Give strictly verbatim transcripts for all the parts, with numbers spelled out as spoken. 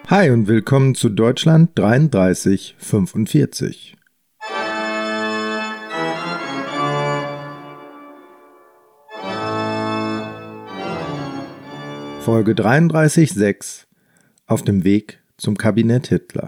Hi und willkommen zu Deutschland dreiunddreißig fünfundvierzig. Folge dreiunddreißig Komma sechs Auf dem Weg zum Kabinett Hitler.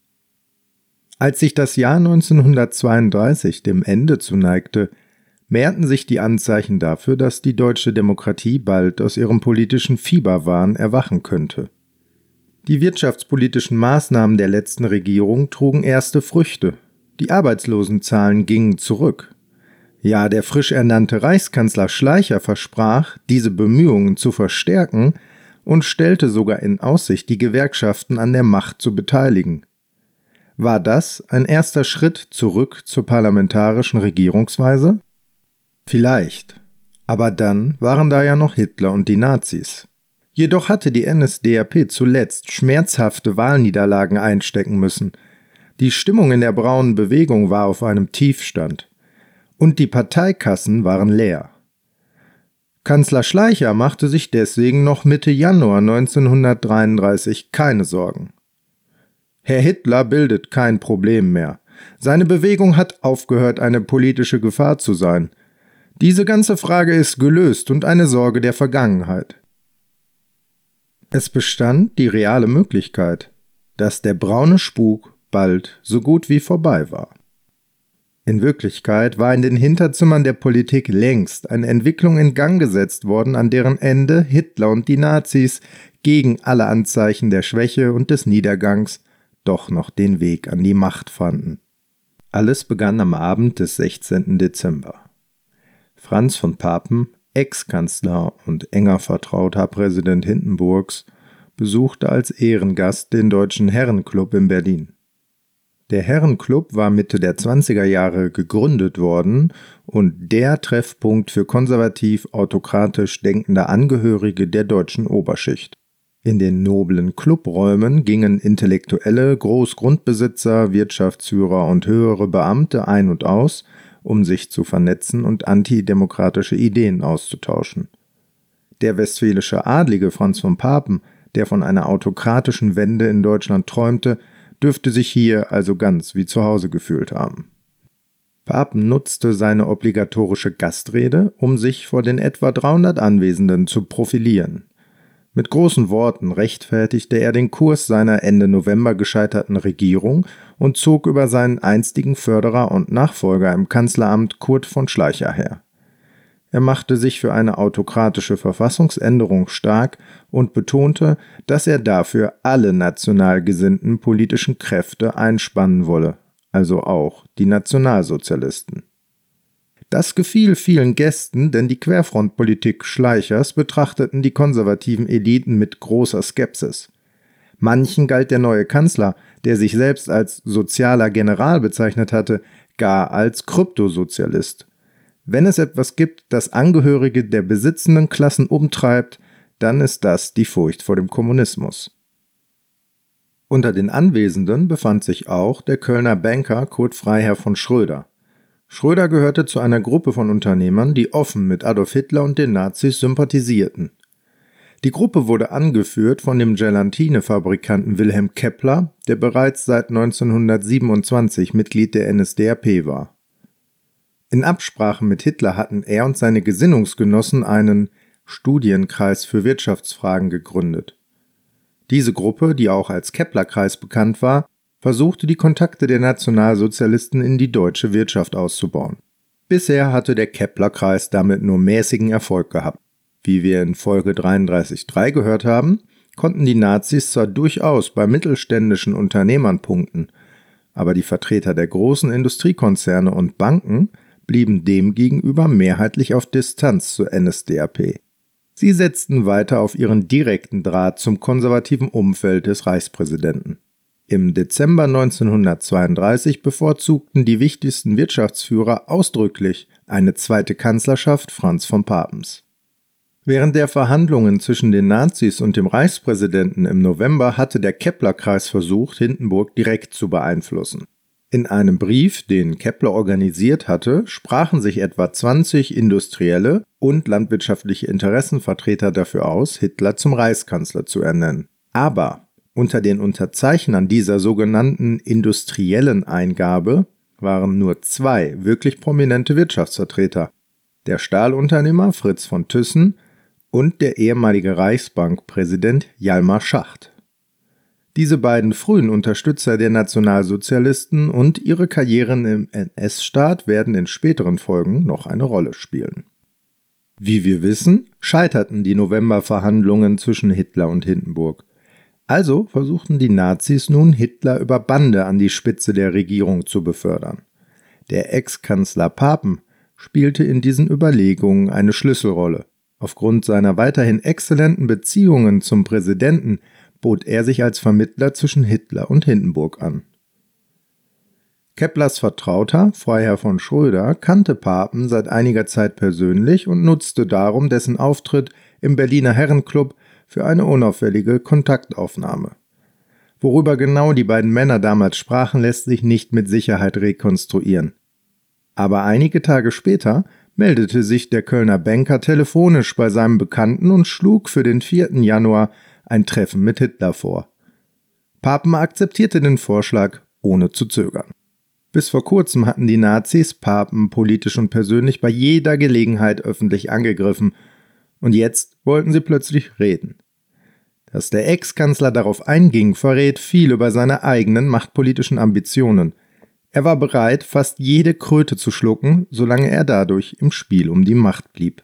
Als sich das Jahr neunzehnhundertzweiunddreißig dem Ende zuneigte, mehrten sich die Anzeichen dafür, dass die deutsche Demokratie bald aus ihrem politischen Fieberwahn erwachen könnte. Die wirtschaftspolitischen Maßnahmen der letzten Regierung trugen erste Früchte. Die Arbeitslosenzahlen gingen zurück. Ja, der frisch ernannte Reichskanzler Schleicher versprach, diese Bemühungen zu verstärken und stellte sogar in Aussicht, die Gewerkschaften an der Macht zu beteiligen. War das ein erster Schritt zurück zur parlamentarischen Regierungsweise? Vielleicht. Aber dann waren da ja noch Hitler und die Nazis. Jedoch hatte die N S D A P zuletzt schmerzhafte Wahlniederlagen einstecken müssen. Die Stimmung in der braunen Bewegung war auf einem Tiefstand. Und die Parteikassen waren leer. Kanzler Schleicher machte sich deswegen noch Mitte Januar neunzehnhundertdreiunddreißig keine Sorgen. Herr Hitler bildet kein Problem mehr. Seine Bewegung hat aufgehört, eine politische Gefahr zu sein. Diese ganze Frage ist gelöst und eine Sorge der Vergangenheit. Es bestand die reale Möglichkeit, dass der braune Spuk bald so gut wie vorbei war. In Wirklichkeit war in den Hinterzimmern der Politik längst eine Entwicklung in Gang gesetzt worden, an deren Ende Hitler und die Nazis gegen alle Anzeichen der Schwäche und des Niedergangs doch noch den Weg an die Macht fanden. Alles begann am Abend des sechzehnten Dezember. Franz von Papen, Ex-Kanzler und enger Vertrauter Präsident Hindenburgs, besuchte als Ehrengast den Deutschen Herrenclub in Berlin. Der Herrenclub war Mitte der zwanziger Jahre gegründet worden und der Treffpunkt für konservativ-autokratisch denkende Angehörige der deutschen Oberschicht. In den noblen Clubräumen gingen Intellektuelle, Großgrundbesitzer, Wirtschaftsführer und höhere Beamte ein und aus, um sich zu vernetzen und antidemokratische Ideen auszutauschen. Der westfälische Adlige Franz von Papen, der von einer autokratischen Wende in Deutschland träumte, dürfte sich hier also ganz wie zu Hause gefühlt haben. Papen nutzte seine obligatorische Gastrede, um sich vor den etwa dreihundert Anwesenden zu profilieren. Mit großen Worten rechtfertigte er den Kurs seiner Ende November gescheiterten Regierung und zog über seinen einstigen Förderer und Nachfolger im Kanzleramt Kurt von Schleicher her. Er machte sich für eine autokratische Verfassungsänderung stark und betonte, dass er dafür alle national gesinnten politischen Kräfte einspannen wolle, also auch die Nationalsozialisten. Das gefiel vielen Gästen, denn die Querfrontpolitik Schleichers betrachteten die konservativen Eliten mit großer Skepsis. Manchen galt der neue Kanzler, der sich selbst als sozialer General bezeichnet hatte, gar als Kryptosozialist. Wenn es etwas gibt, das Angehörige der besitzenden Klassen umtreibt, dann ist das die Furcht vor dem Kommunismus. Unter den Anwesenden befand sich auch der Kölner Banker Kurt Freiherr von Schröder. Schröder gehörte zu einer Gruppe von Unternehmern, die offen mit Adolf Hitler und den Nazis sympathisierten. Die Gruppe wurde angeführt von dem Gelatinefabrikanten Wilhelm Kepler, der bereits seit neunzehnhundertsiebenundzwanzig Mitglied der N S D A P war. In Absprache mit Hitler hatten er und seine Gesinnungsgenossen einen Studienkreis für Wirtschaftsfragen gegründet. Diese Gruppe, die auch als Kepler-Kreis bekannt war, versuchte die Kontakte der Nationalsozialisten in die deutsche Wirtschaft auszubauen. Bisher hatte der Kepler-Kreis damit nur mäßigen Erfolg gehabt. Wie wir in Folge dreiunddreißig Komma drei gehört haben, konnten die Nazis zwar durchaus bei mittelständischen Unternehmern punkten, aber die Vertreter der großen Industriekonzerne und Banken blieben demgegenüber mehrheitlich auf Distanz zur N S D A P. Sie setzten weiter auf ihren direkten Draht zum konservativen Umfeld des Reichspräsidenten. Im Dezember neunzehnhundertzweiunddreißig bevorzugten die wichtigsten Wirtschaftsführer ausdrücklich eine zweite Kanzlerschaft Franz von Papens. Während der Verhandlungen zwischen den Nazis und dem Reichspräsidenten im November hatte der Kepler-Kreis versucht, Hindenburg direkt zu beeinflussen. In einem Brief, den Kepler organisiert hatte, sprachen sich etwa zwanzig industrielle und landwirtschaftliche Interessenvertreter dafür aus, Hitler zum Reichskanzler zu ernennen. Aber Unter den Unterzeichnern dieser sogenannten industriellen Eingabe waren nur zwei wirklich prominente Wirtschaftsvertreter: der Stahlunternehmer Fritz von Thyssen und der ehemalige Reichsbankpräsident Hjalmar Schacht. Diese beiden frühen Unterstützer der Nationalsozialisten und ihre Karrieren im N S-Staat werden in späteren Folgen noch eine Rolle spielen. Wie wir wissen, scheiterten die Novemberverhandlungen zwischen Hitler und Hindenburg. Also versuchten die Nazis nun, Hitler über Bande an die Spitze der Regierung zu befördern. Der Ex-Kanzler Papen spielte in diesen Überlegungen eine Schlüsselrolle. Aufgrund seiner weiterhin exzellenten Beziehungen zum Präsidenten bot er sich als Vermittler zwischen Hitler und Hindenburg an. Keplers Vertrauter, Freiherr von Schröder, kannte Papen seit einiger Zeit persönlich und nutzte darum dessen Auftritt im Berliner Herrenclub für eine unauffällige Kontaktaufnahme. Worüber genau die beiden Männer damals sprachen, lässt sich nicht mit Sicherheit rekonstruieren. Aber einige Tage später meldete sich der Kölner Banker telefonisch bei seinem Bekannten und schlug für den vierten Januar ein Treffen mit Hitler vor. Papen akzeptierte den Vorschlag ohne zu zögern. Bis vor kurzem hatten die Nazis Papen politisch und persönlich bei jeder Gelegenheit öffentlich angegriffen, und jetzt wollten sie plötzlich reden. Dass der Ex-Kanzler darauf einging, verrät viel über seine eigenen machtpolitischen Ambitionen. Er war bereit, fast jede Kröte zu schlucken, solange er dadurch im Spiel um die Macht blieb.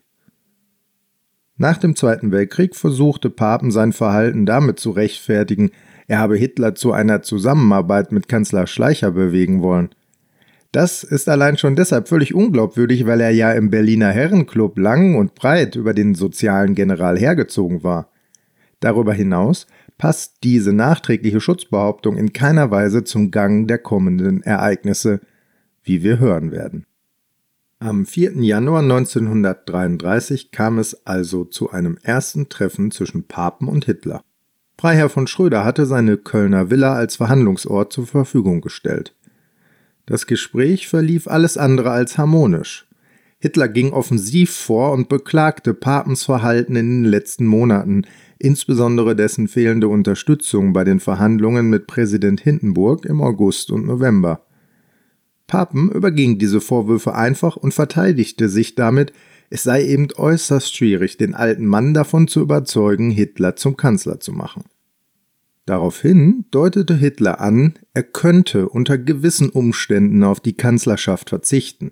Nach dem Zweiten Weltkrieg versuchte Papen sein Verhalten damit zu rechtfertigen, er habe Hitler zu einer Zusammenarbeit mit Kanzler Schleicher bewegen wollen. Das ist allein schon deshalb völlig unglaubwürdig, weil er ja im Berliner Herrenclub lang und breit über den sozialen General hergezogen war. Darüber hinaus passt diese nachträgliche Schutzbehauptung in keiner Weise zum Gang der kommenden Ereignisse, wie wir hören werden. Am vierten Januar neunzehnhundertdreiunddreißig kam es also zu einem ersten Treffen zwischen Papen und Hitler. Freiherr von Schröder hatte seine Kölner Villa als Verhandlungsort zur Verfügung gestellt. Das Gespräch verlief alles andere als harmonisch. Hitler ging offensiv vor und beklagte Papens Verhalten in den letzten Monaten, insbesondere dessen fehlende Unterstützung bei den Verhandlungen mit Präsident Hindenburg im August und November. Papen überging diese Vorwürfe einfach und verteidigte sich damit, es sei eben äußerst schwierig, den alten Mann davon zu überzeugen, Hitler zum Kanzler zu machen. Daraufhin deutete Hitler an, er könnte unter gewissen Umständen auf die Kanzlerschaft verzichten.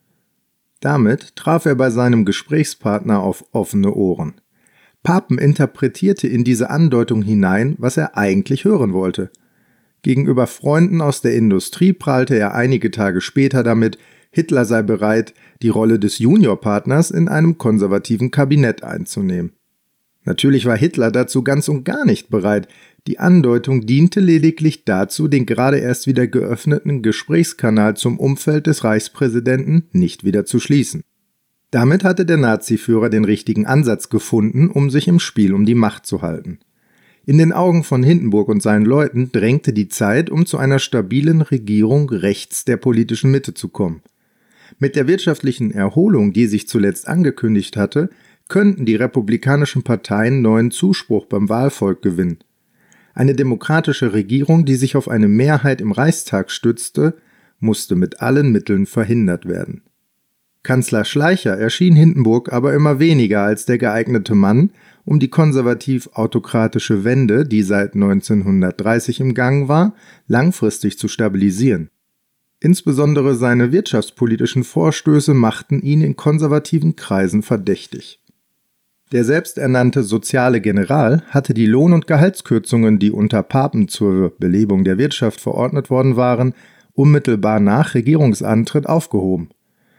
Damit traf er bei seinem Gesprächspartner auf offene Ohren. Papen interpretierte in diese Andeutung hinein, was er eigentlich hören wollte. Gegenüber Freunden aus der Industrie prahlte er einige Tage später damit, Hitler sei bereit, die Rolle des Juniorpartners in einem konservativen Kabinett einzunehmen. Natürlich war Hitler dazu ganz und gar nicht bereit. Die Andeutung diente lediglich dazu, den gerade erst wieder geöffneten Gesprächskanal zum Umfeld des Reichspräsidenten nicht wieder zu schließen. Damit hatte der Naziführer den richtigen Ansatz gefunden, um sich im Spiel um die Macht zu halten. In den Augen von Hindenburg und seinen Leuten drängte die Zeit, um zu einer stabilen Regierung rechts der politischen Mitte zu kommen. Mit der wirtschaftlichen Erholung, die sich zuletzt angekündigt hatte, könnten die republikanischen Parteien neuen Zuspruch beim Wahlvolk gewinnen. Eine demokratische Regierung, die sich auf eine Mehrheit im Reichstag stützte, musste mit allen Mitteln verhindert werden. Kanzler Schleicher erschien Hindenburg aber immer weniger als der geeignete Mann, um die konservativ-autokratische Wende, die seit neunzehnhundertdreißig im Gang war, langfristig zu stabilisieren. Insbesondere seine wirtschaftspolitischen Vorstöße machten ihn in konservativen Kreisen verdächtig. Der selbsternannte soziale General hatte die Lohn- und Gehaltskürzungen, die unter Papen zur Belebung der Wirtschaft verordnet worden waren, unmittelbar nach Regierungsantritt aufgehoben.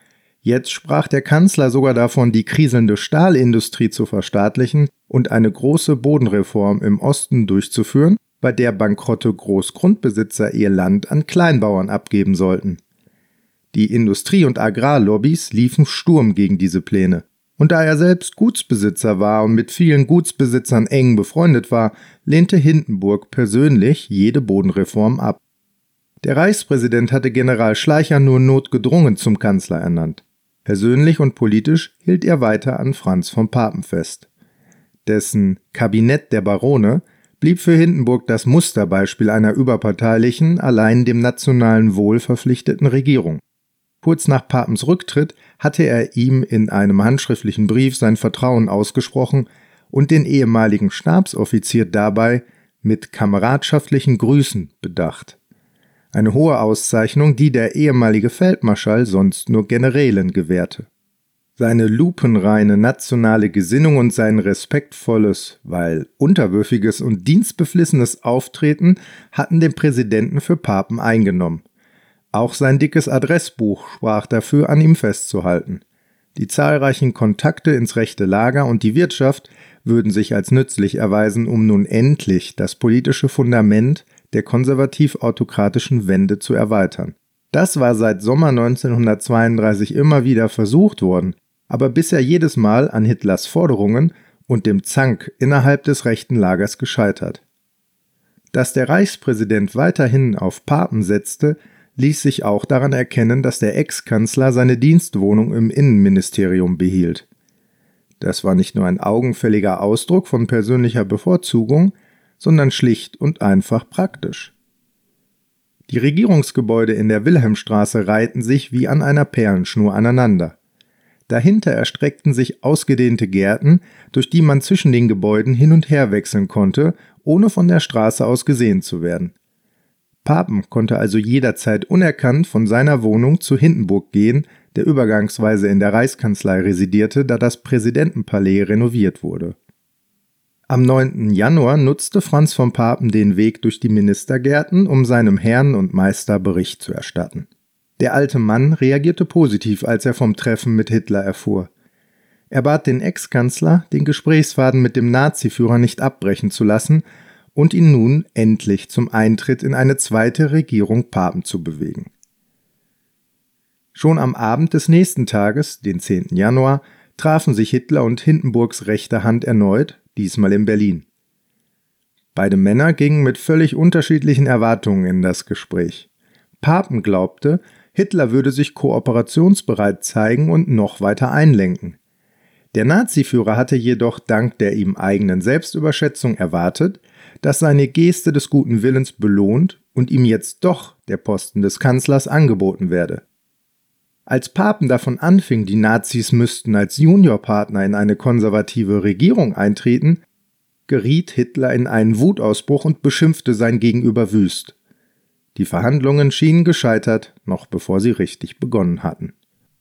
Jetzt sprach der Kanzler sogar davon, die kriselnde Stahlindustrie zu verstaatlichen und eine große Bodenreform im Osten durchzuführen, bei der bankrotte Großgrundbesitzer ihr Land an Kleinbauern abgeben sollten. Die Industrie- und Agrarlobbys liefen Sturm gegen diese Pläne. Und da er selbst Gutsbesitzer war und mit vielen Gutsbesitzern eng befreundet war, lehnte Hindenburg persönlich jede Bodenreform ab. Der Reichspräsident hatte General Schleicher nur notgedrungen zum Kanzler ernannt. Persönlich und politisch hielt er weiter an Franz von Papen fest. Dessen Kabinett der Barone blieb für Hindenburg das Musterbeispiel einer überparteilichen, allein dem nationalen Wohl verpflichteten Regierung. Kurz nach Papens Rücktritt hatte er ihm in einem handschriftlichen Brief sein Vertrauen ausgesprochen und den ehemaligen Stabsoffizier dabei mit kameradschaftlichen Grüßen bedacht. Eine hohe Auszeichnung, die der ehemalige Feldmarschall sonst nur Generälen gewährte. Seine lupenreine nationale Gesinnung und sein respektvolles, weil unterwürfiges und dienstbeflissenes Auftreten hatten den Präsidenten für Papen eingenommen. Auch sein dickes Adressbuch sprach dafür, an ihm festzuhalten. Die zahlreichen Kontakte ins rechte Lager und die Wirtschaft würden sich als nützlich erweisen, um nun endlich das politische Fundament der konservativ-autokratischen Wende zu erweitern. Das war seit Sommer neunzehnhundertzweiunddreißig immer wieder versucht worden, aber bisher jedes Mal an Hitlers Forderungen und dem Zank innerhalb des rechten Lagers gescheitert. Dass der Reichspräsident weiterhin auf Papen setzte, ließ sich auch daran erkennen, dass der Ex-Kanzler seine Dienstwohnung im Innenministerium behielt. Das war nicht nur ein augenfälliger Ausdruck von persönlicher Bevorzugung, sondern schlicht und einfach praktisch. Die Regierungsgebäude in der Wilhelmstraße reihten sich wie an einer Perlenschnur aneinander. Dahinter erstreckten sich ausgedehnte Gärten, durch die man zwischen den Gebäuden hin und her wechseln konnte, ohne von der Straße aus gesehen zu werden. Papen konnte also jederzeit unerkannt von seiner Wohnung zu Hindenburg gehen, der übergangsweise in der Reichskanzlei residierte, da das Präsidentenpalais renoviert wurde. Am neunten Januar nutzte Franz von Papen den Weg durch die Ministergärten, um seinem Herrn und Meister Bericht zu erstatten. Der alte Mann reagierte positiv, als er vom Treffen mit Hitler erfuhr. Er bat den Ex-Kanzler, den Gesprächsfaden mit dem Naziführer nicht abbrechen zu lassen und ihn nun endlich zum Eintritt in eine zweite Regierung Papen zu bewegen. Schon am Abend des nächsten Tages, den zehnten Januar, trafen sich Hitler und Hindenburgs rechte Hand erneut, diesmal in Berlin. Beide Männer gingen mit völlig unterschiedlichen Erwartungen in das Gespräch. Papen glaubte, Hitler würde sich kooperationsbereit zeigen und noch weiter einlenken. Der Naziführer hatte jedoch dank der ihm eigenen Selbstüberschätzung erwartet, dass seine Geste des guten Willens belohnt und ihm jetzt doch der Posten des Kanzlers angeboten werde. Als Papen davon anfing, die Nazis müssten als Juniorpartner in eine konservative Regierung eintreten, geriet Hitler in einen Wutausbruch und beschimpfte sein Gegenüber wüst. Die Verhandlungen schienen gescheitert, noch bevor sie richtig begonnen hatten.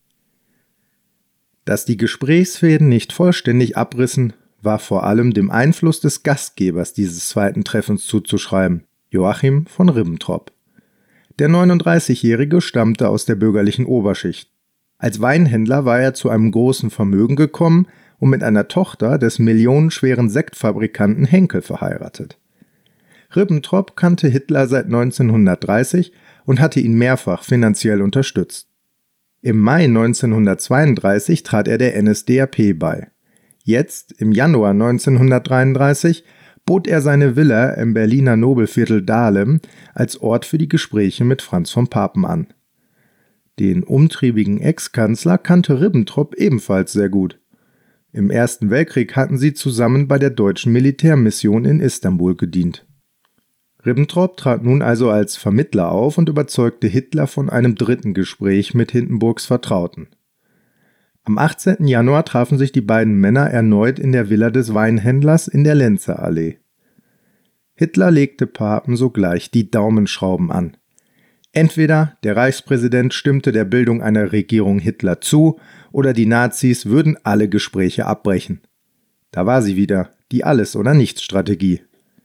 Dass die Gesprächsfäden nicht vollständig abrissen, war vor allem dem Einfluss des Gastgebers dieses zweiten Treffens zuzuschreiben, Joachim von Ribbentrop. Der neununddreißigjährige stammte aus der bürgerlichen Oberschicht. Als Weinhändler war er zu einem großen Vermögen gekommen und mit einer Tochter des millionenschweren Sektfabrikanten Henkel verheiratet. Ribbentrop kannte Hitler seit neunzehnhundertdreißig und hatte ihn mehrfach finanziell unterstützt. Im Mai neunzehnhundertzweiunddreißig trat er der N S D A P bei. Jetzt, im Januar neunzehnhundertdreiunddreißig, bot er seine Villa im Berliner Nobelviertel Dahlem als Ort für die Gespräche mit Franz von Papen an. Den umtriebigen Ex-Kanzler kannte Ribbentrop ebenfalls sehr gut. Im Ersten Weltkrieg hatten sie zusammen bei der deutschen Militärmission in Istanbul gedient. Ribbentrop trat nun also als Vermittler auf und überzeugte Hitler von einem dritten Gespräch mit Hindenburgs Vertrauten. Am achtzehnten Januar trafen sich die beiden Männer erneut in der Villa des Weinhändlers in der Lenzerallee. Hitler legte Papen sogleich die Daumenschrauben an. Entweder der Reichspräsident stimmte der Bildung einer Regierung Hitler zu, oder die Nazis würden alle Gespräche abbrechen. Da war sie wieder, die Alles-oder-Nichts-Strategie.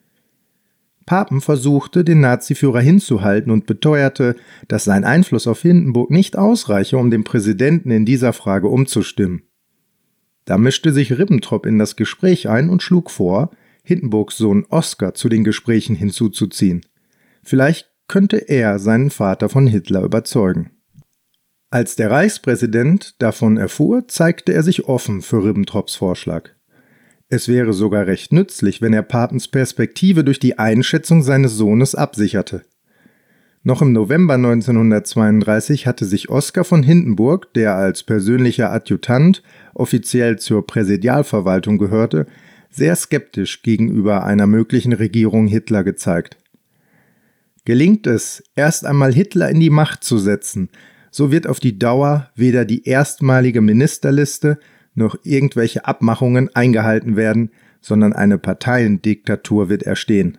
Papen versuchte, den Naziführer hinzuhalten und beteuerte, dass sein Einfluss auf Hindenburg nicht ausreiche, um den Präsidenten in dieser Frage umzustimmen. Da mischte sich Ribbentrop in das Gespräch ein und schlug vor, Hindenburgs Sohn Oskar zu den Gesprächen hinzuzuziehen. Vielleicht könnte er seinen Vater von Hitler überzeugen. Als der Reichspräsident davon erfuhr, zeigte er sich offen für Ribbentrops Vorschlag. Es wäre sogar recht nützlich, wenn er Papens Perspektive durch die Einschätzung seines Sohnes absicherte. Noch im November neunzehnhundertzweiunddreißig hatte sich Oskar von Hindenburg, der als persönlicher Adjutant offiziell zur Präsidialverwaltung gehörte, sehr skeptisch gegenüber einer möglichen Regierung Hitler gezeigt. Gelingt es, erst einmal Hitler in die Macht zu setzen, so wird auf die Dauer weder die erstmalige Ministerliste noch irgendwelche Abmachungen eingehalten werden, sondern eine Parteiendiktatur wird erstehen.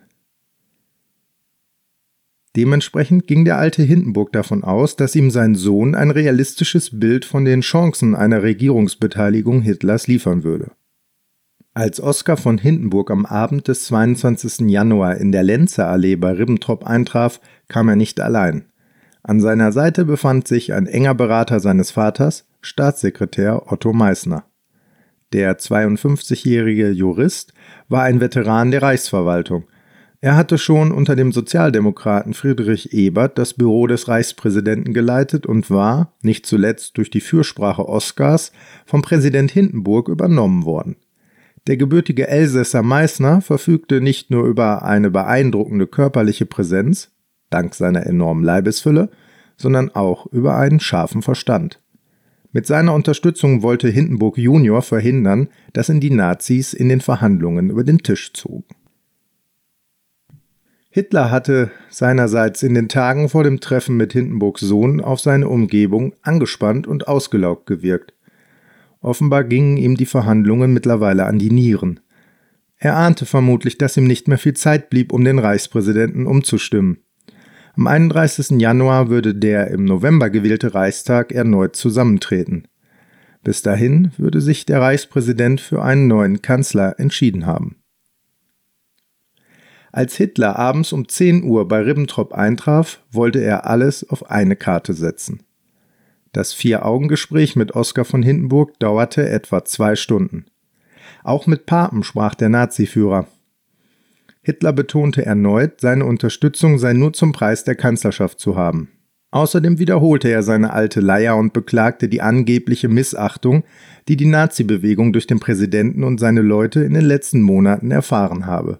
Dementsprechend ging der alte Hindenburg davon aus, dass ihm sein Sohn ein realistisches Bild von den Chancen einer Regierungsbeteiligung Hitlers liefern würde. Als Oskar von Hindenburg am Abend des zweiundzwanzigsten Januar in der Lenzerallee bei Ribbentrop eintraf, kam er nicht allein. An seiner Seite befand sich ein enger Berater seines Vaters, Staatssekretär Otto Meissner. Der zweiundfünfzigjährige Jurist war ein Veteran der Reichsverwaltung. Er hatte schon unter dem Sozialdemokraten Friedrich Ebert das Büro des Reichspräsidenten geleitet und war, nicht zuletzt durch die Fürsprache Oskars, vom Präsident Hindenburg übernommen worden. Der gebürtige Elsässer Meissner verfügte nicht nur über eine beeindruckende körperliche Präsenz, dank seiner enormen Leibesfülle, sondern auch über einen scharfen Verstand. Mit seiner Unterstützung wollte Hindenburg Junior verhindern, dass ihn die Nazis in den Verhandlungen über den Tisch zogen. Hitler hatte seinerseits in den Tagen vor dem Treffen mit Hindenburgs Sohn auf seine Umgebung angespannt und ausgelaugt gewirkt. Offenbar gingen ihm die Verhandlungen mittlerweile an die Nieren. Er ahnte vermutlich, dass ihm nicht mehr viel Zeit blieb, um den Reichspräsidenten umzustimmen. Am einunddreißigsten Januar würde der im November gewählte Reichstag erneut zusammentreten. Bis dahin würde sich der Reichspräsident für einen neuen Kanzler entschieden haben. Als Hitler abends um zehn Uhr bei Ribbentrop eintraf, wollte er alles auf eine Karte setzen. Das Vier-Augen-Gespräch mit Oskar von Hindenburg dauerte etwa zwei Stunden. Auch mit Papen sprach der Naziführer. Hitler betonte erneut, seine Unterstützung sei nur zum Preis der Kanzlerschaft zu haben. Außerdem wiederholte er seine alte Leier und beklagte die angebliche Missachtung, die die Nazi-Bewegung durch den Präsidenten und seine Leute in den letzten Monaten erfahren habe.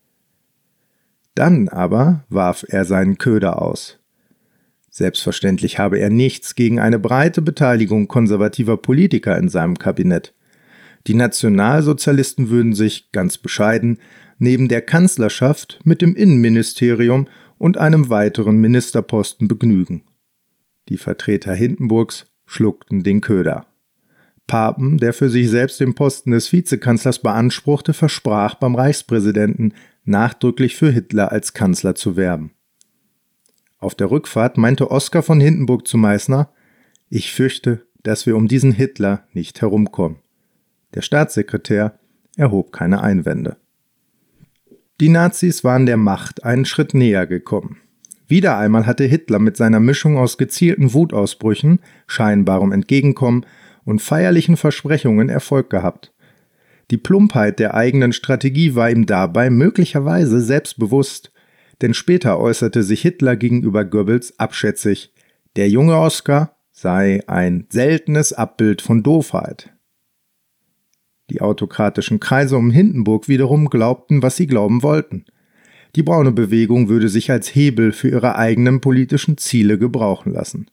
Dann aber warf er seinen Köder aus. Selbstverständlich habe er nichts gegen eine breite Beteiligung konservativer Politiker in seinem Kabinett. Die Nationalsozialisten würden sich, ganz bescheiden, neben der Kanzlerschaft mit dem Innenministerium und einem weiteren Ministerposten begnügen. Die Vertreter Hindenburgs schluckten den Köder. Papen, der für sich selbst den Posten des Vizekanzlers beanspruchte, versprach beim Reichspräsidenten, nachdrücklich für Hitler als Kanzler zu werben. Auf der Rückfahrt meinte Oskar von Hindenburg zu Meissner: „Ich fürchte, dass wir um diesen Hitler nicht herumkommen." Der Staatssekretär erhob keine Einwände. Die Nazis waren der Macht einen Schritt näher gekommen. Wieder einmal hatte Hitler mit seiner Mischung aus gezielten Wutausbrüchen, scheinbarem Entgegenkommen und feierlichen Versprechungen Erfolg gehabt. Die Plumpheit der eigenen Strategie war ihm dabei möglicherweise selbstbewusst, denn später äußerte sich Hitler gegenüber Goebbels abschätzig: Der junge Oskar sei ein seltenes Abbild von Doofheit. Die autokratischen Kreise um Hindenburg wiederum glaubten, was sie glauben wollten. Die braune Bewegung würde sich als Hebel für ihre eigenen politischen Ziele gebrauchen lassen.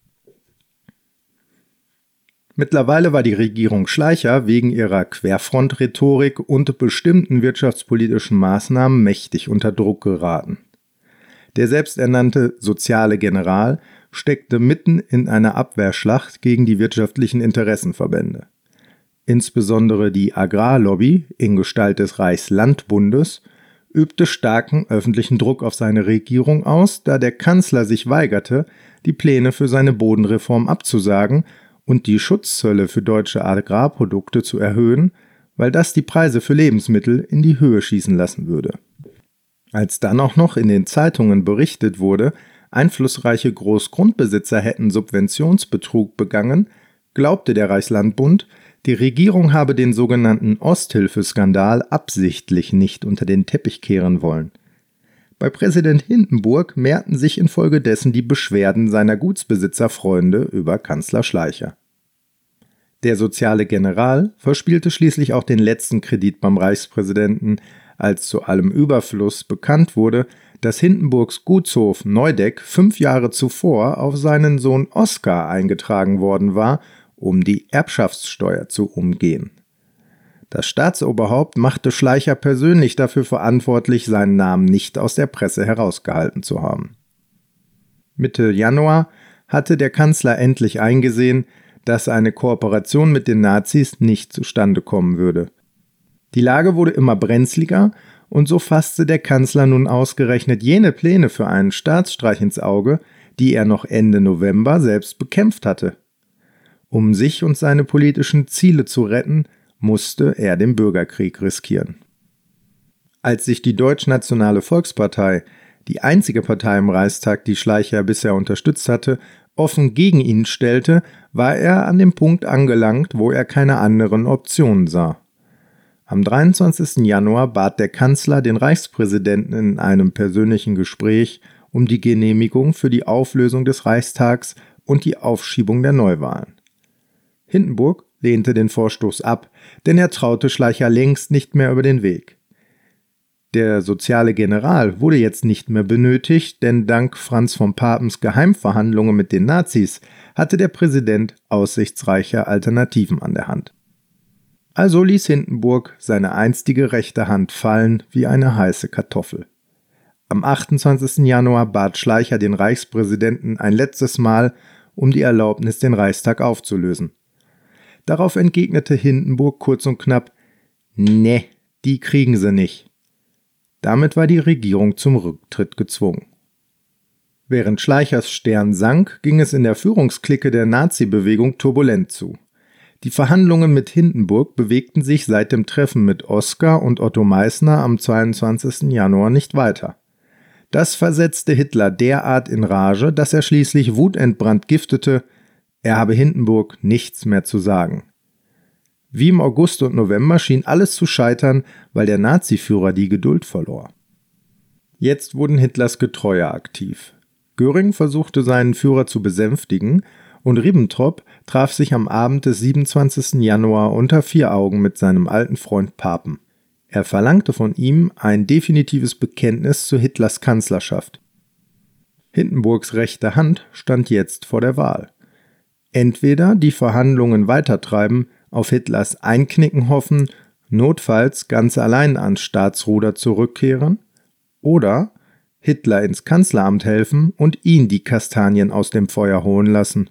Mittlerweile war die Regierung Schleicher wegen ihrer Querfront-Rhetorik und bestimmten wirtschaftspolitischen Maßnahmen mächtig unter Druck geraten. Der selbsternannte soziale General steckte mitten in einer Abwehrschlacht gegen die wirtschaftlichen Interessenverbände. Insbesondere die Agrarlobby in Gestalt des Reichslandbundes übte starken öffentlichen Druck auf seine Regierung aus, da der Kanzler sich weigerte, die Pläne für seine Bodenreform abzusagen und die Schutzzölle für deutsche Agrarprodukte zu erhöhen, weil das die Preise für Lebensmittel in die Höhe schießen lassen würde. Als dann auch noch in den Zeitungen berichtet wurde, einflussreiche Großgrundbesitzer hätten Subventionsbetrug begangen, glaubte der Reichslandbund, die Regierung habe den sogenannten Osthilfeskandal absichtlich nicht unter den Teppich kehren wollen. Bei Präsident Hindenburg mehrten sich infolgedessen die Beschwerden seiner Gutsbesitzerfreunde über Kanzler Schleicher. Der soziale General verspielte schließlich auch den letzten Kredit beim Reichspräsidenten, als zu allem Überfluss bekannt wurde, dass Hindenburgs Gutshof Neudeck fünf Jahre zuvor auf seinen Sohn Oskar eingetragen worden war, um die Erbschaftssteuer zu umgehen. Das Staatsoberhaupt machte Schleicher persönlich dafür verantwortlich, seinen Namen nicht aus der Presse herausgehalten zu haben. Mitte Januar hatte der Kanzler endlich eingesehen, dass eine Kooperation mit den Nazis nicht zustande kommen würde. Die Lage wurde immer brenzliger und so fasste der Kanzler nun ausgerechnet jene Pläne für einen Staatsstreich ins Auge, die er noch Ende November selbst bekämpft hatte. Um sich und seine politischen Ziele zu retten, musste er den Bürgerkrieg riskieren. Als sich die Deutschnationale Volkspartei, die einzige Partei im Reichstag, die Schleicher bisher unterstützt hatte, offen gegen ihn stellte, war er an dem Punkt angelangt, wo er keine anderen Optionen sah. Am dreiundzwanzigsten Januar bat der Kanzler den Reichspräsidenten in einem persönlichen Gespräch um die Genehmigung für die Auflösung des Reichstags und die Aufschiebung der Neuwahlen. Hindenburg lehnte den Vorstoß ab, denn er traute Schleicher längst nicht mehr über den Weg. Der soziale General wurde jetzt nicht mehr benötigt, denn dank Franz von Papens Geheimverhandlungen mit den Nazis hatte der Präsident aussichtsreiche Alternativen an der Hand. Also ließ Hindenburg seine einstige rechte Hand fallen wie eine heiße Kartoffel. Am achtundzwanzigsten Januar bat Schleicher den Reichspräsidenten ein letztes Mal um die Erlaubnis, den Reichstag aufzulösen. Darauf entgegnete Hindenburg kurz und knapp: Ne, die kriegen sie nicht. Damit war die Regierung zum Rücktritt gezwungen. Während Schleichers Stern sank, ging es in der Führungsklicke der Nazi-Bewegung turbulent zu. Die Verhandlungen mit Hindenburg bewegten sich seit dem Treffen mit Oskar und Otto Meissner am zweiundzwanzigsten Januar nicht weiter. Das versetzte Hitler derart in Rage, dass er schließlich wutentbrannt giftete, er habe Hindenburg nichts mehr zu sagen. Wie im August und November schien alles zu scheitern, weil der Naziführer die Geduld verlor. Jetzt wurden Hitlers Getreue aktiv. Göring versuchte seinen Führer zu besänftigen und Ribbentrop traf sich am Abend des siebenundzwanzigsten Januar unter vier Augen mit seinem alten Freund Papen. Er verlangte von ihm ein definitives Bekenntnis zu Hitlers Kanzlerschaft. Hindenburgs rechte Hand stand jetzt vor der Wahl. Entweder die Verhandlungen weitertreiben, auf Hitlers Einknicken hoffen, notfalls ganz allein ans Staatsruder zurückkehren, oder Hitler ins Kanzleramt helfen und ihn die Kastanien aus dem Feuer holen lassen.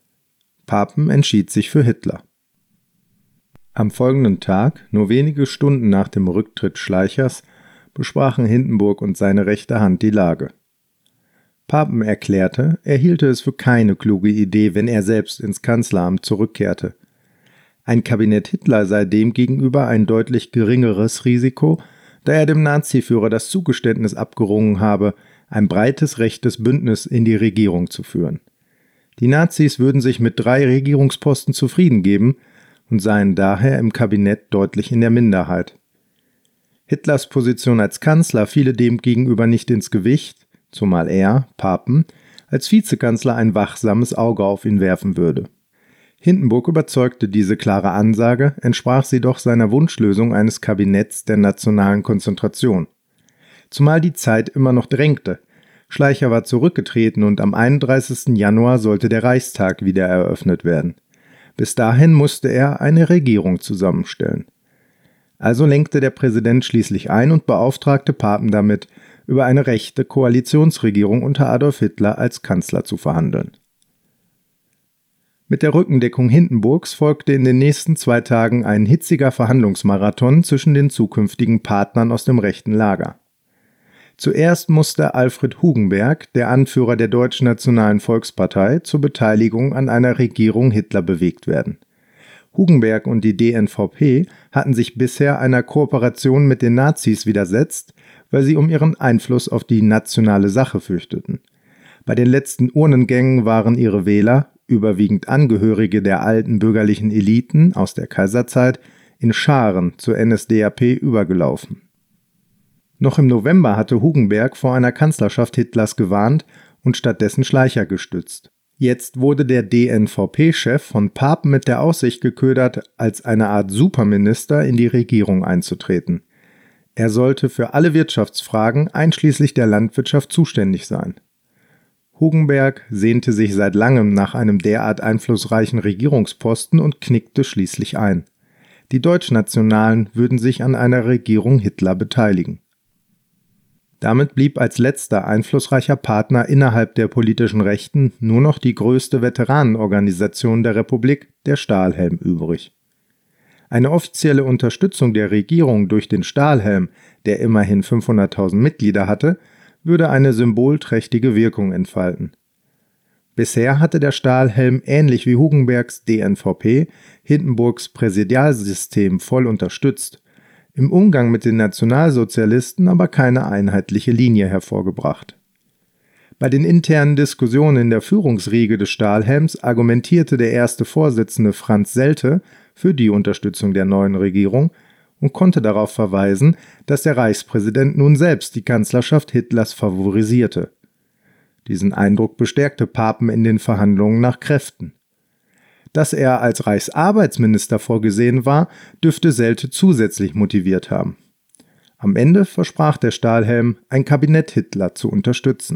Papen entschied sich für Hitler. Am folgenden Tag, nur wenige Stunden nach dem Rücktritt Schleichers, besprachen Hindenburg und seine rechte Hand die Lage. Papen erklärte, er hielte es für keine kluge Idee, wenn er selbst ins Kanzleramt zurückkehrte. Ein Kabinett Hitler sei demgegenüber ein deutlich geringeres Risiko, da er dem Naziführer das Zugeständnis abgerungen habe, ein breites rechtes Bündnis in die Regierung zu führen. Die Nazis würden sich mit drei Regierungsposten zufrieden geben und seien daher im Kabinett deutlich in der Minderheit. Hitlers Position als Kanzler fiele demgegenüber nicht ins Gewicht, zumal er, Papen, als Vizekanzler ein wachsames Auge auf ihn werfen würde. Hindenburg überzeugte diese klare Ansage, entsprach sie doch seiner Wunschlösung eines Kabinetts der nationalen Konzentration. Zumal die Zeit immer noch drängte. Schleicher war zurückgetreten und am einunddreißigsten Januar sollte der Reichstag wieder eröffnet werden. Bis dahin musste er eine Regierung zusammenstellen. Also lenkte der Präsident schließlich ein und beauftragte Papen damit, über eine rechte Koalitionsregierung unter Adolf Hitler als Kanzler zu verhandeln. Mit der Rückendeckung Hindenburgs folgte in den nächsten zwei Tagen ein hitziger Verhandlungsmarathon zwischen den zukünftigen Partnern aus dem rechten Lager. Zuerst musste Alfred Hugenberg, der Anführer der Deutschnationalen Volkspartei, zur Beteiligung an einer Regierung Hitler bewegt werden. Hugenberg und die D N V P hatten sich bisher einer Kooperation mit den Nazis widersetzt, weil sie um ihren Einfluss auf die nationale Sache fürchteten. Bei den letzten Urnengängen waren ihre Wähler, überwiegend Angehörige der alten bürgerlichen Eliten aus der Kaiserzeit, in Scharen zur N S D A P übergelaufen. Noch im November hatte Hugenberg vor einer Kanzlerschaft Hitlers gewarnt und stattdessen Schleicher gestützt. Jetzt wurde der D N V P-Chef von Papen mit der Aussicht geködert, als eine Art Superminister in die Regierung einzutreten. Er sollte für alle Wirtschaftsfragen einschließlich der Landwirtschaft zuständig sein. Hugenberg sehnte sich seit langem nach einem derart einflussreichen Regierungsposten und knickte schließlich ein. Die Deutschnationalen würden sich an einer Regierung Hitler beteiligen. Damit blieb als letzter einflussreicher Partner innerhalb der politischen Rechten nur noch die größte Veteranenorganisation der Republik, der Stahlhelm, übrig. Eine offizielle Unterstützung der Regierung durch den Stahlhelm, der immerhin fünfhunderttausend Mitglieder hatte, würde eine symbolträchtige Wirkung entfalten. Bisher hatte der Stahlhelm ähnlich wie Hugenbergs D N V P Hindenburgs Präsidialsystem voll unterstützt, im Umgang mit den Nationalsozialisten aber keine einheitliche Linie hervorgebracht. Bei den internen Diskussionen in der Führungsriege des Stahlhelms argumentierte der erste Vorsitzende Franz Seldte für die Unterstützung der neuen Regierung und konnte darauf verweisen, dass der Reichspräsident nun selbst die Kanzlerschaft Hitlers favorisierte. Diesen Eindruck bestärkte Papen in den Verhandlungen nach Kräften. Dass er als Reichsarbeitsminister vorgesehen war, dürfte Seldte zusätzlich motiviert haben. Am Ende versprach der Stahlhelm, ein Kabinett Hitler zu unterstützen.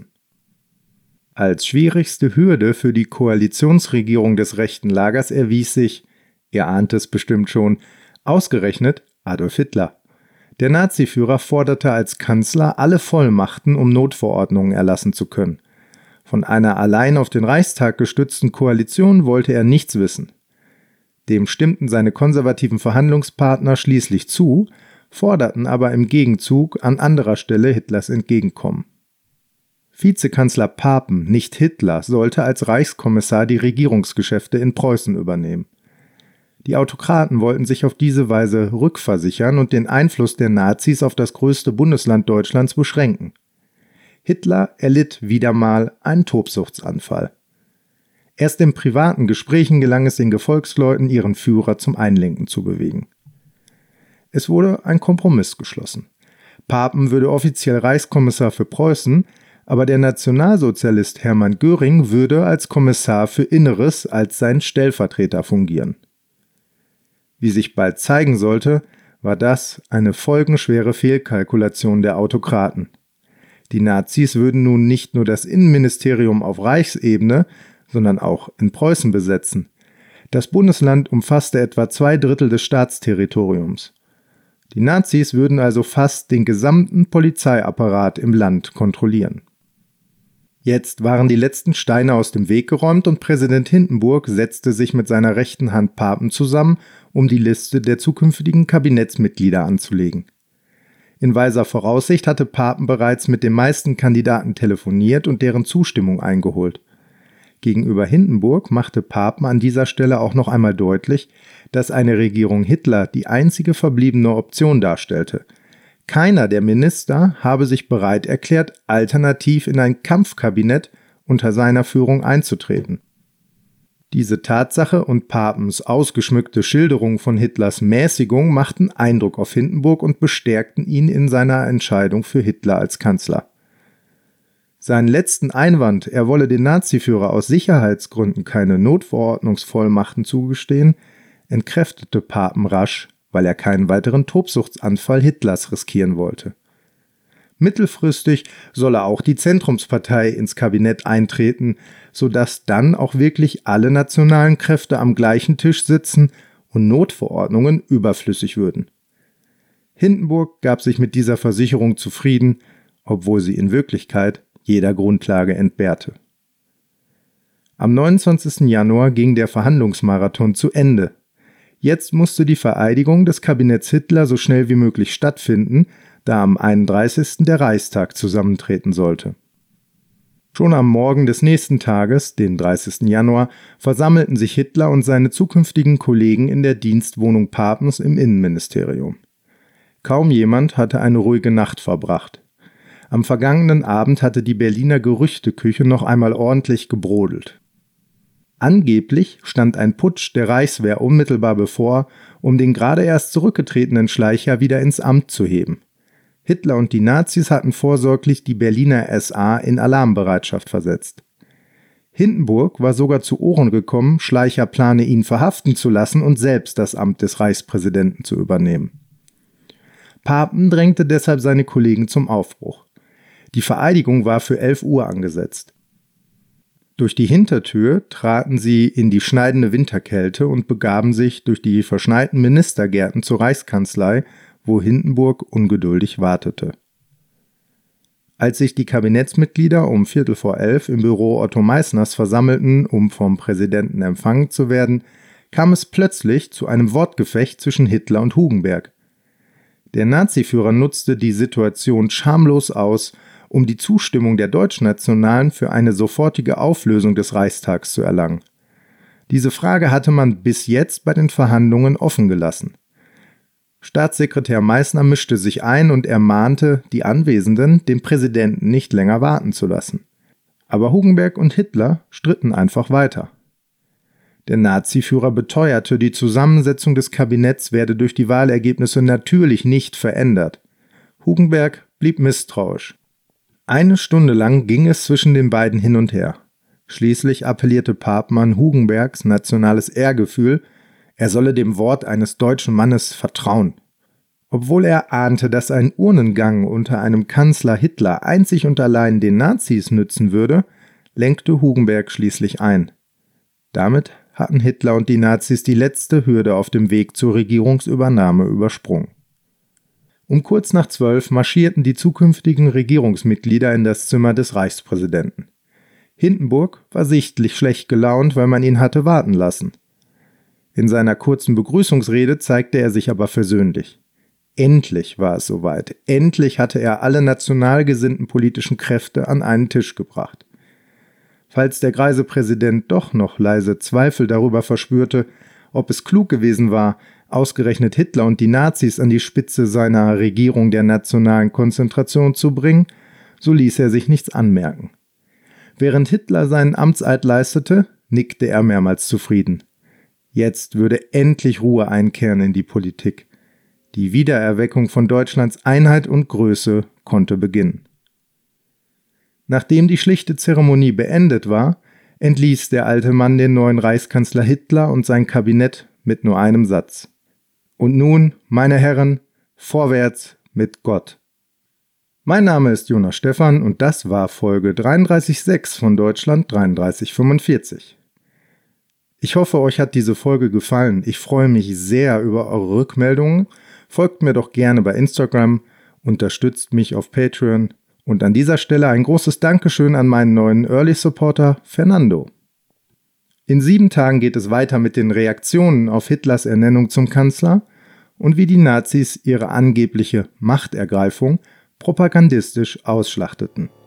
Als schwierigste Hürde für die Koalitionsregierung des rechten Lagers erwies sich, ihr ahnt es bestimmt schon, ausgerechnet Adolf Hitler. Der Naziführer forderte als Kanzler alle Vollmachten, um Notverordnungen erlassen zu können. Von einer allein auf den Reichstag gestützten Koalition wollte er nichts wissen. Dem stimmten seine konservativen Verhandlungspartner schließlich zu, forderten aber im Gegenzug an anderer Stelle Hitlers Entgegenkommen. Vizekanzler Papen, nicht Hitler, sollte als Reichskommissar die Regierungsgeschäfte in Preußen übernehmen. Die Autokraten wollten sich auf diese Weise rückversichern und den Einfluss der Nazis auf das größte Bundesland Deutschlands beschränken. Hitler erlitt wieder mal einen Tobsuchtsanfall. Erst in privaten Gesprächen gelang es den Gefolgsleuten, ihren Führer zum Einlenken zu bewegen. Es wurde ein Kompromiss geschlossen. Papen würde offiziell Reichskommissar für Preußen, aber der Nationalsozialist Hermann Göring würde als Kommissar für Inneres als sein Stellvertreter fungieren. Wie sich bald zeigen sollte, war das eine folgenschwere Fehlkalkulation der Autokraten. Die Nazis würden nun nicht nur das Innenministerium auf Reichsebene, sondern auch in Preußen besetzen. Das Bundesland umfasste etwa zwei Drittel des Staatsterritoriums. Die Nazis würden also fast den gesamten Polizeiapparat im Land kontrollieren. Jetzt waren die letzten Steine aus dem Weg geräumt und Präsident Hindenburg setzte sich mit seiner rechten Hand Papen zusammen, um die Liste der zukünftigen Kabinettsmitglieder anzulegen. In weiser Voraussicht hatte Papen bereits mit den meisten Kandidaten telefoniert und deren Zustimmung eingeholt. Gegenüber Hindenburg machte Papen an dieser Stelle auch noch einmal deutlich, dass eine Regierung Hitler die einzige verbliebene Option darstellte. Keiner der Minister habe sich bereit erklärt, alternativ in ein Kampfkabinett unter seiner Führung einzutreten. Diese Tatsache und Papens ausgeschmückte Schilderung von Hitlers Mäßigung machten Eindruck auf Hindenburg und bestärkten ihn in seiner Entscheidung für Hitler als Kanzler. Seinen letzten Einwand, er wolle den Naziführer aus Sicherheitsgründen keine Notverordnungsvollmachten zugestehen, entkräftete Papen rasch, weil er keinen weiteren Tobsuchtsanfall Hitlers riskieren wollte. Mittelfristig solle auch die Zentrumspartei ins Kabinett eintreten, sodass dann auch wirklich alle nationalen Kräfte am gleichen Tisch sitzen und Notverordnungen überflüssig würden. Hindenburg gab sich mit dieser Versicherung zufrieden, obwohl sie in Wirklichkeit jeder Grundlage entbehrte. Am neunundzwanzigsten Januar ging der Verhandlungsmarathon zu Ende. Jetzt musste die Vereidigung des Kabinetts Hitler so schnell wie möglich stattfinden, da am einunddreißigsten der Reichstag zusammentreten sollte. Schon am Morgen des nächsten Tages, den dreißigsten Januar, versammelten sich Hitler und seine zukünftigen Kollegen in der Dienstwohnung Papens im Innenministerium. Kaum jemand hatte eine ruhige Nacht verbracht. Am vergangenen Abend hatte die Berliner Gerüchteküche noch einmal ordentlich gebrodelt. Angeblich stand ein Putsch der Reichswehr unmittelbar bevor, um den gerade erst zurückgetretenen Schleicher wieder ins Amt zu heben. Hitler und die Nazis hatten vorsorglich die Berliner S A in Alarmbereitschaft versetzt. Hindenburg war sogar zu Ohren gekommen, Schleicher plane ihn verhaften zu lassen und selbst das Amt des Reichspräsidenten zu übernehmen. Papen drängte deshalb seine Kollegen zum Aufbruch. Die Vereidigung war für elf Uhr angesetzt. Durch die Hintertür traten sie in die schneidende Winterkälte und begaben sich durch die verschneiten Ministergärten zur Reichskanzlei, wo Hindenburg ungeduldig wartete. Als sich die Kabinettsmitglieder um Viertel vor elf im Büro Otto Meissners versammelten, um vom Präsidenten empfangen zu werden, kam es plötzlich zu einem Wortgefecht zwischen Hitler und Hugenberg. Der Naziführer nutzte die Situation schamlos aus, um die Zustimmung der Deutschnationalen für eine sofortige Auflösung des Reichstags zu erlangen. Diese Frage hatte man bis jetzt bei den Verhandlungen offen gelassen. Staatssekretär Meissner mischte sich ein und ermahnte die Anwesenden, den Präsidenten nicht länger warten zu lassen. Aber Hugenberg und Hitler stritten einfach weiter. Der Naziführer beteuerte, die Zusammensetzung des Kabinetts werde durch die Wahlergebnisse natürlich nicht verändert. Hugenberg blieb misstrauisch. Eine Stunde lang ging es zwischen den beiden hin und her. Schließlich appellierte Papmann Hugenbergs nationales Ehrgefühl, er solle dem Wort eines deutschen Mannes vertrauen. Obwohl er ahnte, dass ein Urnengang unter einem Kanzler Hitler einzig und allein den Nazis nützen würde, lenkte Hugenberg schließlich ein. Damit hatten Hitler und die Nazis die letzte Hürde auf dem Weg zur Regierungsübernahme übersprungen. Um kurz nach zwölf marschierten die zukünftigen Regierungsmitglieder in das Zimmer des Reichspräsidenten. Hindenburg war sichtlich schlecht gelaunt, weil man ihn hatte warten lassen. In seiner kurzen Begrüßungsrede zeigte er sich aber versöhnlich. Endlich war es soweit. Endlich hatte er alle national gesinnten politischen Kräfte an einen Tisch gebracht. Falls der greise Präsident doch noch leise Zweifel darüber verspürte, ob es klug gewesen war, ausgerechnet Hitler und die Nazis an die Spitze seiner Regierung der nationalen Konzentration zu bringen, so ließ er sich nichts anmerken. Während Hitler seinen Amtseid leistete, nickte er mehrmals zufrieden. Jetzt würde endlich Ruhe einkehren in die Politik. Die Wiedererweckung von Deutschlands Einheit und Größe konnte beginnen. Nachdem die schlichte Zeremonie beendet war, entließ der alte Mann den neuen Reichskanzler Hitler und sein Kabinett mit nur einem Satz. Und nun, meine Herren, vorwärts mit Gott. Mein Name ist Jonas Stephan und das war Folge dreiunddreißig Komma sechs von Deutschland dreiunddreißig Komma fünfundvierzig. Ich hoffe, euch hat diese Folge gefallen. Ich freue mich sehr über eure Rückmeldungen. Folgt mir doch gerne bei Instagram, unterstützt mich auf Patreon und an dieser Stelle ein großes Dankeschön an meinen neuen Early Supporter Fernando. In sieben Tagen geht es weiter mit den Reaktionen auf Hitlers Ernennung zum Kanzler und wie die Nazis ihre angebliche Machtergreifung propagandistisch ausschlachteten.